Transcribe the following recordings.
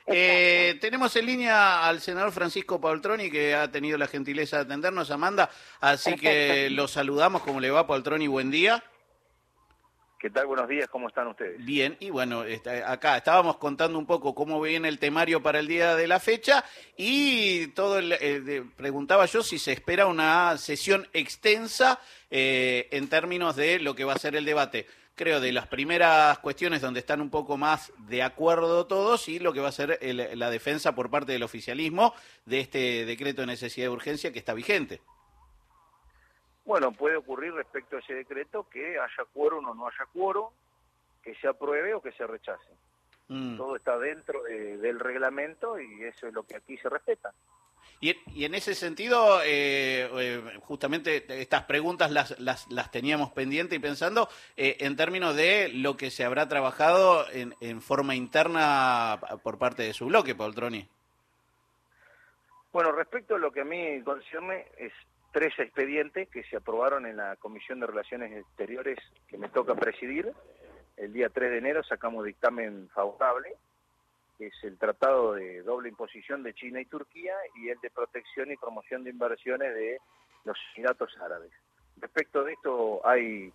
Exacto. Tenemos en línea al senador Francisco Poltroni, que ha tenido la gentileza de atendernos, Amanda, así Perfecto. que lo saludamos. ¿Cómo le va, Poltroni? Buen día. ¿Qué tal? Buenos días, ¿cómo están ustedes? Bien, y bueno, acá estábamos contando un poco cómo viene el temario para el día de la fecha y preguntaba yo si se espera una sesión extensa en términos de lo que va a ser el debate. Creo de las primeras cuestiones donde están un poco más de acuerdo todos y lo que va a ser la defensa por parte del oficialismo de este decreto de necesidad de urgencia que está vigente. Bueno, puede ocurrir respecto a ese decreto que haya quórum o no haya quórum, que se apruebe o que se rechace. Mm. Todo está dentro del reglamento y eso es lo que aquí se respeta. Y en ese sentido, justamente estas preguntas las teníamos pendientes y pensando en términos de lo que se habrá trabajado en forma interna por parte de su bloque, Poltroni. Bueno, respecto a lo que a mí concierne, es 3 expedientes que se aprobaron en la Comisión de Relaciones Exteriores que me toca presidir. El día 3 de enero sacamos dictamen favorable, que es el Tratado de Doble Imposición de China y Turquía y el de Protección y Promoción de Inversiones de los Emiratos Árabes. Respecto de esto hay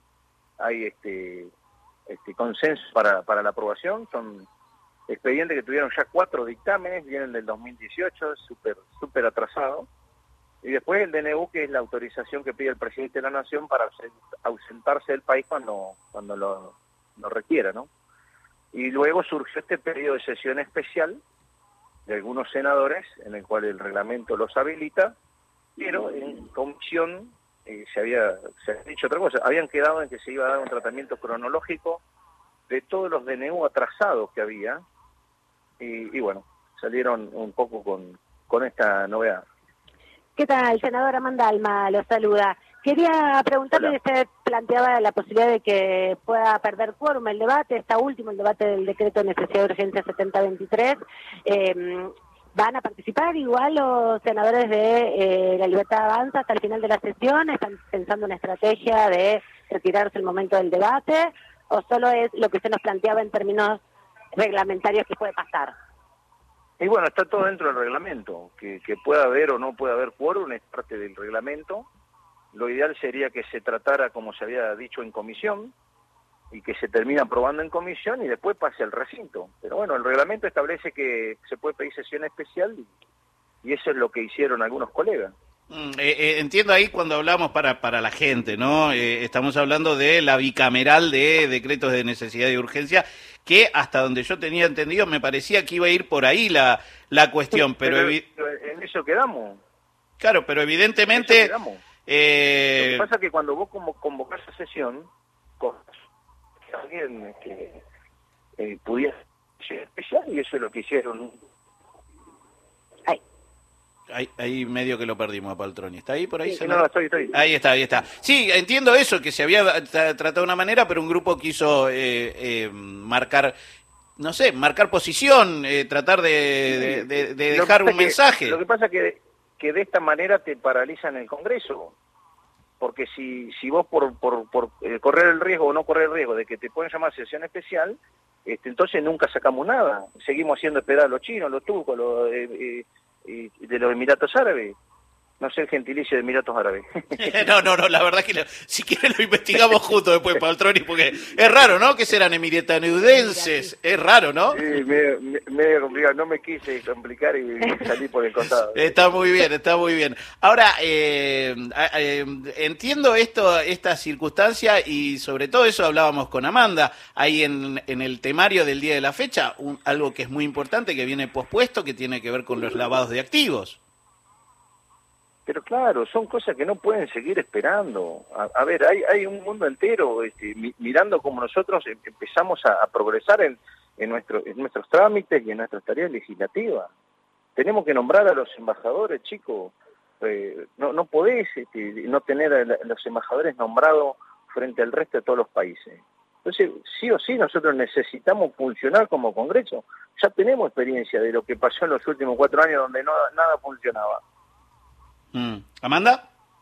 consenso para la aprobación. Son expedientes que tuvieron ya 4 dictámenes, vienen del 2018, súper atrasado. Y después el DNU, que es la autorización que pide el presidente de la Nación para ausentarse del país cuando lo requiera, ¿no? Y luego surgió este periodo de sesión especial de algunos senadores, en el cual el reglamento los habilita, pero en comisión se había dicho otra cosa. Habían quedado en que se iba a dar un tratamiento cronológico de todos los DNU atrasados que había, y bueno, salieron un poco con esta novedad. ¿Qué tal, senadora Amanda Alma? Lo saluda. Quería preguntarle Hola. si usted planteaba la posibilidad de que pueda perder quórum el debate, el debate del decreto de necesidad de urgencia 7023. ¿Van a participar igual los senadores de La Libertad Avanza hasta el final de la sesión? ¿Están pensando una estrategia de retirarse el momento del debate? ¿O solo es lo que usted nos planteaba en términos reglamentarios que puede pasar? Y bueno, está todo dentro del reglamento. Que pueda haber o no pueda haber quórum es parte del reglamento. Lo ideal sería que se tratara como se había dicho en comisión y que se termine aprobando en comisión y después pase al recinto. Pero bueno, el reglamento establece que se puede pedir sesión especial y eso es lo que hicieron algunos colegas. Entiendo ahí cuando hablamos para la gente, ¿no? Estamos hablando de la bicameral de decretos de necesidad y urgencia, que hasta donde yo tenía entendido me parecía que iba a ir por ahí la cuestión, pero en eso quedamos. claro, pero En eso evidentemente quedamos. Lo que pasa es que cuando vos convocás a sesión, que alguien pudiera ser especial y eso es lo que hicieron. ahí medio que lo perdimos a Paltroni. ¿Está ahí por ahí, Sí, senador? no, estoy. Ahí está, ahí está. Sí, entiendo eso, que se había tratado de una manera, pero un grupo quiso marcar, no sé, marcar posición, tratar de Lo que dejar pasa un que, mensaje. lo que pasa que de esta manera te paralizan el Congreso, porque si vos por correr el riesgo o no correr el riesgo de que te pueden llamar sesión especial, entonces nunca sacamos nada. Seguimos haciendo esperar a los chinos, los turcos, y de los Emiratos Árabes. No sé el gentilicio de Emiratos Árabes. No, la verdad que si quieren lo investigamos juntos después, Paltroni, porque es raro, ¿no? Que serán emirataneudenses, es raro, ¿no? Sí, medio complicado. No me quise complicar y salí por el costado. Está muy bien, está muy bien. Ahora, entiendo esta circunstancia y sobre todo eso hablábamos con Amanda, ahí en el temario del día de la fecha, algo que es muy importante, que viene pospuesto, que tiene que ver con los lavados de activos. Pero claro, son cosas que no pueden seguir esperando. A ver, hay un mundo entero mirando cómo nosotros empezamos a progresar en nuestros trámites y en nuestras tareas legislativas. Tenemos que nombrar a los embajadores, chicos. No podés no tener a los embajadores nombrados frente al resto de todos los países. Entonces, sí o sí, nosotros necesitamos funcionar como Congreso. Ya tenemos experiencia de lo que pasó en los últimos 4 años donde nada funcionaba. ¿Amanda?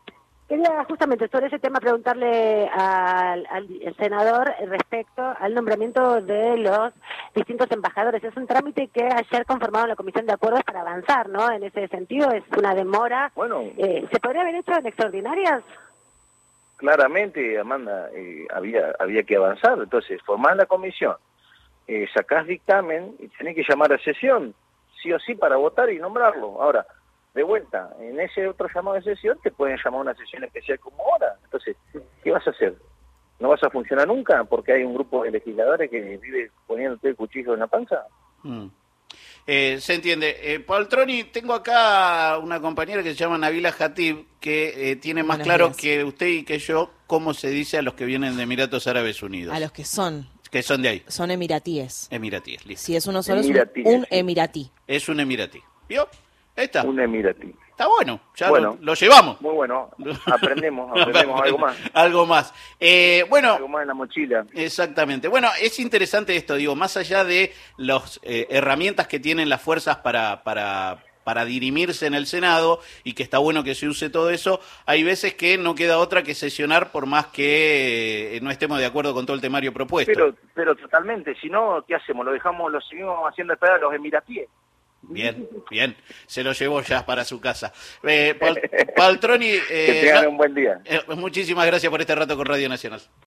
Quería justamente sobre ese tema preguntarle al senador respecto al nombramiento de los distintos embajadores. Es un trámite que ayer conformaron la Comisión de Acuerdos para avanzar, ¿no? En ese sentido es una demora. Bueno, ¿Se podría haber hecho en extraordinarias? claramente, Amanda, había que avanzar. Entonces, formás la comisión, sacás dictamen y tenés que llamar a sesión, sí o sí, para votar y nombrarlo. Ahora, de vuelta, en ese otro llamado de sesión te pueden llamar a una sesión especial como ahora. Entonces, ¿qué vas a hacer? ¿No vas a funcionar nunca porque hay un grupo de legisladores que vive poniéndote el cuchillo en la panza? Se entiende. Paltroni, tengo acá una compañera que se llama Nabila Jatib, que tiene más claro que usted y que yo cómo se dice a los que vienen de Emiratos Árabes Unidos. A los que son. Que son de ahí. Son emiratíes. Emiratíes, listo. Si es uno solo, Emiratíes, es un sí. emiratí. Es un emiratí. ¿Vio? Ahí está. Un emiratí. Está bueno, ya Bueno, lo llevamos. Muy bueno, aprendemos algo más. Algo más. Bueno, Algo más en la mochila. exactamente. Bueno, es interesante esto, digo, más allá de las herramientas que tienen las fuerzas para dirimirse en el Senado, y que está bueno que se use todo eso, hay veces que no queda otra que sesionar por más que no estemos de acuerdo con todo el temario propuesto. Pero totalmente, si no, ¿qué hacemos? Lo seguimos haciendo esperar a los emiratíes. Bien, bien, se lo llevó ya para su casa. Paltroni, Que tengan un buen día. muchísimas gracias por este rato con Radio Nacional.